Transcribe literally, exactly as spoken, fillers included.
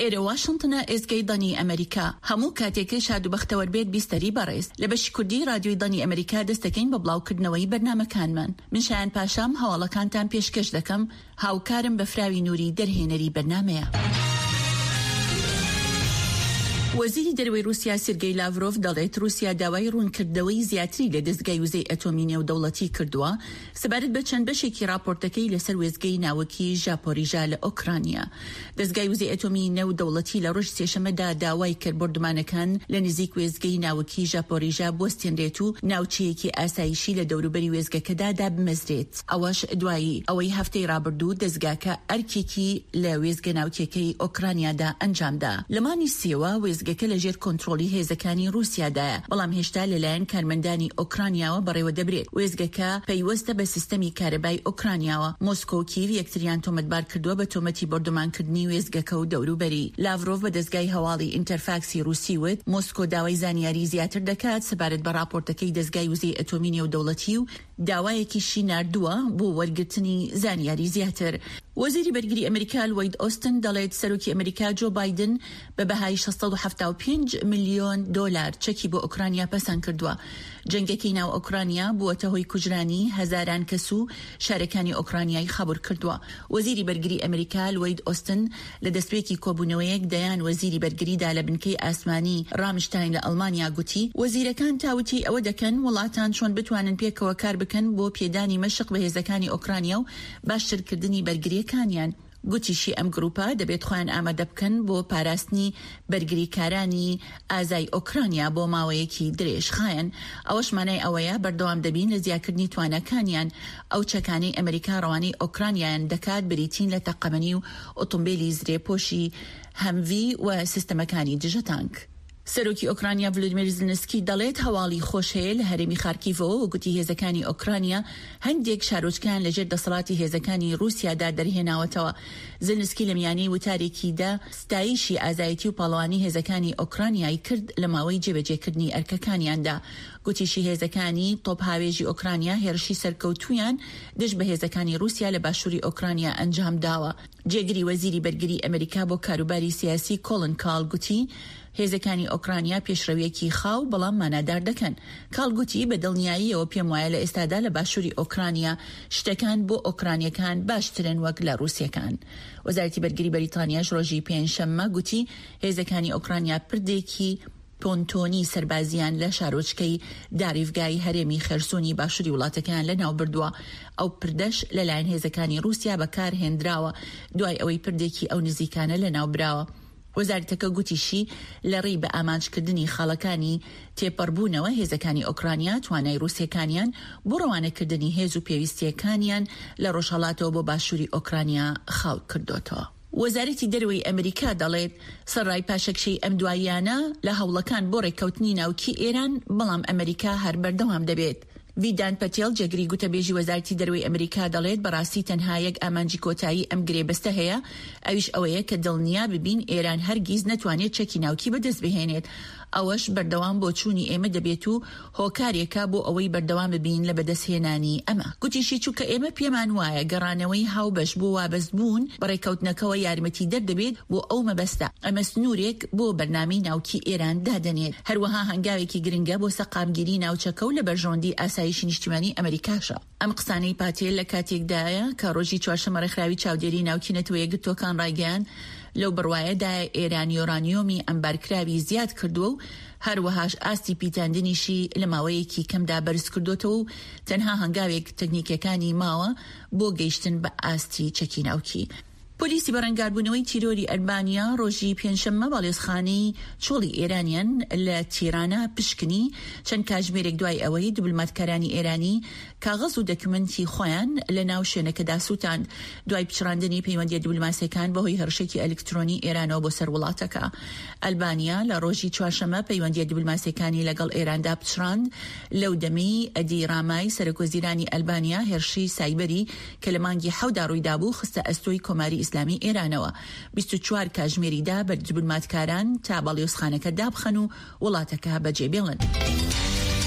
ئێرە واشنتنە ئێزگەی دەنی ئەمریکا هەموو کاتێکش هادوو بەختەوەر بێت بیستەری بەڕێز لە بەشی کوردی رادیۆی دەنی ئەمریکا دەستەکەین بە بڵاوکردنەوەی بەرنامەکانمان. من شایان پاشام هەواڵەکانتان پێشکەش دەکەم. هاوکارم بە فراوی نووری دەرهێنەری بەرنامەیە. وەزیری دەروێی رووسیا سێرگەی لاڤرۆڤ دەڵێت رووسیا داوای ڕوونکردنەوەی زیاتری لە دەستگای وزەی ئەتۆمی نێودەوڵەتی کردووە سەبارەت بە چەند بەشێکی راپۆرتەکەی لەسەر وێستگەی ناوەکی ژاپۆریژا لە ئۆکرانیا. دەستگای وزەی ئەتۆمی نێودەوڵەتی لە ڕۆژی سێشەمەدا داوای کرد بۆردمانەکان لە نزیک وێستگەی ناوەکی ژاپۆریژا بۆستێنرێت و ناوچەیەکی ئاسایشی لە دەوروبەری وێستگەکەدا دابمەزرێت. ئەوەش دوایی ئەوەی هەفتەی ڕابردوو دەستگاکە ئەرکێکی لە وێستگە ناوچەکەی ئۆکرانیادا ئەنجامدا. لەمانی سێوە وێستگەکە لەژێر کۆنتڕۆلی هێزەکانی رووسیادایە، بەڵام هێشتا لەلایەن کارمەندانی ئۆکرانیاوە بەڕێوە دەبرێت. وێستگەکە پەیوەستە بە سیستەمی کارەبای ئۆکرانیاوە. مۆسکۆ و کیڤ یەکتریان تۆمەتبار کردووە بە تۆمەتی بەردەمانکردنی وێستگەکە و دەوروبەری. لاڤرۆڤ بە دەستگای هەواڵی ئینتەرفاکسی رووسی وت مۆسکۆ داوای زانیاری زیاتر دەکات سەبارەت بە راپۆرتەکەی دەستگای وزەی ئەتۆمی نێودەوڵەتی و داوایەکیشی ناردووە بۆ وەرگرتنی زانیاری زیاتر. وەزیری بەرگری ئەمریکا لۆید ئۆستن دەڵێت سەرۆکی ئەمریکا جۆ بایدن بە بەهای شەشسەد و هەفتاد و پێنج ملیۆن دۆلار چەکی بۆ ئۆکرانیا پەسەند کردووە. جەنگەکەی ناو ئۆکرانیا بووەتە هۆی کوژرانی هەزاران کەس و شارەکانی ئۆکرانیای خەبور کردووە. وەزیری بەرگری ئەمریکا لۆید ئۆستن لە دەستپێکی کۆبوونەوەیەک دەیان وەزیری بەرگریدا لە بنکەی ئاسمانی رامشتاین لە ئەڵمانیا گوتی وەزیرەکان تاوتی ئەوە دەکەن وڵاتان چۆن بتوانن پێکەوە کار بکەن بۆ پێدانی مەشق بە هێزەکانی ئۆکرانیا و باشترکردنی بەرگریەکانیان. گوتیشی ئەم گروپە دەبێت خۆیان ئامادە بکەن بۆ پاراستنی بەرگریکارانی ئازای ئۆکرانیا بۆ ماوەیەکی درێژ خایەن. ئەوەش مانای ئەوەیە بەردەوام دەبین لە زیادکردنی توانەکانیان. ئەو چەکانەی ئەمریکا ڕەوانەی ئۆکرانیان دەکات بریتین لە تەقەمەنی و ئۆتۆمبیلی زرێپۆشی هەمڤی و سیستەمەکانی دژە تانک. سەرۆکی ئۆکرانیا ڤلۆدیمیر زلنسکی دەڵێت هەواڵی خۆش هەیە لە هەرێمی خارکیڤەوە و گوتی هێزەکانی ئۆکرانیا هەندێک شارۆچکان لەژێر دەسەڵاتی هێزەکانی رووسیادا دەرهێناوەتەوە. زلنسکی لە میانەی وتارێکیدا ستایشی ئازایەتی و پاڵەوانی هێزەکانی ئۆکرانیای کرد لە ماوەی جێبەجێکردنی ئەرکەکانیاندا. گوتیشی هێزەکانی تۆپ هاوێژی ئۆکرانیا هێرشی سەرکەوتویان دژ بە هێزەکانی رووسیا لە باشووری ئۆکرانیا ئەنجام داوە. جێگری وەزیری بەرگری ئەمریکا بۆ کاروباری سیاسی کۆڵن کاڵ گوتی هێزەکانی ئۆکرانیا پێشڕەویەکی خاو بەڵام مانادار دەکەن. کاڵگوتی بە دڵنیاییەوە پێم وایە لە ئێستادا لە باشووری ئۆکرانیا شتەکان بۆ ئۆکرانیەکان باشترن وەک لە رووسیەکان. وەزارەتی بەرگری بەریتانیاش ڕۆژی پێنجشەممە گوتی هێزەکانی ئۆکرانیا پردێکی پۆنتۆنی سەربازیان لە شارۆچکەی داریڤگای هەرێمی خێرسۆنی باشووری وڵاتەکان لە ناو بردووە. ئەو پردەش لەلایەن هێزەکانی رووسیا بەکار هێنراوە دوای ئەوەی پردێکی ئەو نزیکانە لە ناو براوە. وەزارەتەکە گوتیشی لە ڕێی بە ئامانجکردنی خاڵەکانی تێپەڕبوونەوە هێزەکانی ئۆکرانیا توانای رووسیەکانیان بۆ ڕەوانەکردنی هێز و پێویستیەکانیان لە ڕۆژهەڵاتەوە بۆ باشووری ئۆکرانیا خاڵ کردوتەوە. وەزارەتی دەروێی ئەمریکا دەڵێت سەرڕای پاشەکشەی ئەم دواییانە لە هەوڵەکان بۆ ڕێککەوتنی ناوکی ئێران، بەڵام ئەمریکا هەر بەردەوام دەبێت. ویدان پەتێل جێگری گوتەبێژی وەزارەتی دەروێی ئەمریکا دەڵێت بەڕاستی تەنها یەک ئامانجی کۆتایی ئەم گرێبەستە هەیە، ئەویش ئەوەیە کە دڵنیا ببین ئێران هەرگیز نەتوانێت چەکی ناوکی بەدەست بهێنێت. ئەوەش بەردەوام بۆ چوونی ئێمە دەبێت و هۆکارێکە بۆ ئەوەی بەردەوام ببین لە بەدەستهێنانی ئەمە. گوتیشی چووکە ئێمە پێمان وایە گەڕانەوەی هاوبەش بۆ وابەست بوون بەڕێکەوتنەکەوە یارمەتی دەردەبێت بۆ ئەو مەبەستە. ئەمە سنوورێک بۆ بەرنامەی ناوکی ئێران دادەنێت. هەروەها هەنگاوێکی گرنگە بۆ سەقامگیری ناوچەکە و لە بەرژۆندی ئاسایشی نیشتیمانی ئەمریکاشە. ئەم قسانەی پاتێل لە کاتێکدایە کە ڕۆژی چوارشەممە ڕێکخراوی چاودێری ناوکی نەتەوەیە گرتوەکان ڕایگەیاند لەو بڕوایەدا ئێران یۆرانیۆمی ئەمبارکراوی زیاد کردووە و هەروەهاش ئاستی پیتاندنیشی لە ماوەیەکی کەمدا بەرز کردوتەوە و تەنها هەنگاوێک تەکنیکەکانی ماوە بۆ گەیشتن بە ئاستی چەکی ناوکی. پۆلیسی بەڕەنگاربوونەوەی تیرۆری ئەلبانیا ڕۆژی پێنجشەممە باڵێزخانەی چۆڵی ئێرانیان لە تیرانە پشکنی چەند کاتژمێرێک دوای ئەوەی دیبلۆماتکارانی ئێرانی کاغەز و دەکومنتی خۆیان لە ناو شوێنەکەدا سووتاند دوای پچڕاندنی پەیوەندیە دیبلۆماسیەکان بەهۆی هەرشێکی ئەلکترۆنی ئێرانەوە بۆ سەر وڵاتەکە. ئەلبانیا لە ڕۆژی چوارشەممە پەیوەندیە دیبلۆماسیەکانی لەگەڵ ئێراندا پچڕاند. لەو دەمەی ئەدی ڕامای سەرۆکوەزیرانی ئەلبانیا هێرشی سایبەری کە لە مانگی حەودا ڕوویدا بوو خستە ئەستۆی کۆماری ئیسلامی ئێرانەوە. بیست و چوار کاتژمێریدا بە دیبلۆماتکاران تا بەڵێوزخانەکە دابخەن و وڵاتەکە بەجێبێڵن.